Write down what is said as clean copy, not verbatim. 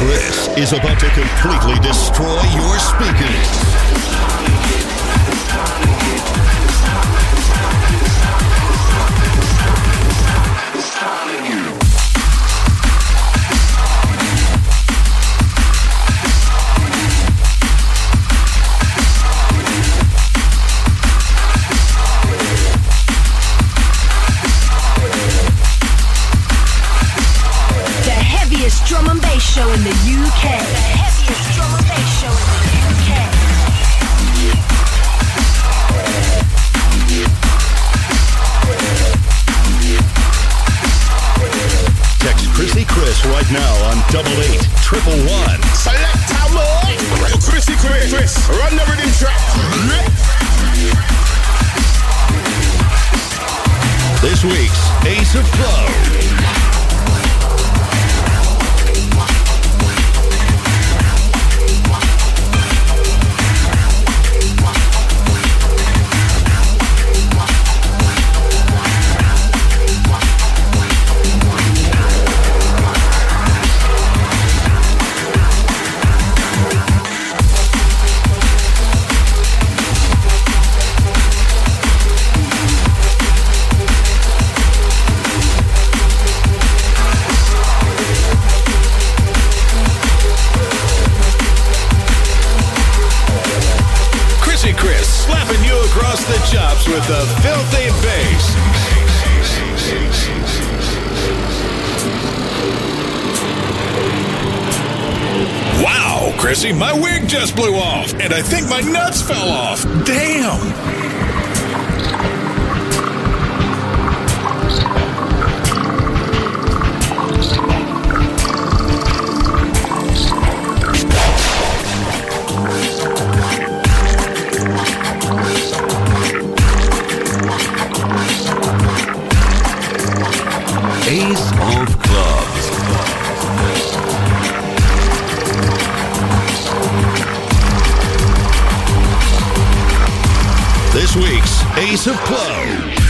Chris is about to completely destroy your speakers. Drum and bass show in the UK. The heaviest drum and bass show in the UK. Text Chrissy Chris right now on 88-111. Select a boy. Chrissy Chris. Run the rhythm track. This week's Ace of Flow. Chris slapping you across the chops with the filthy bass. Wow, Chrissy, my wig just blew off, and I think my nuts fell off. Damn. Ace of Clubs. This week's Ace of Clubs.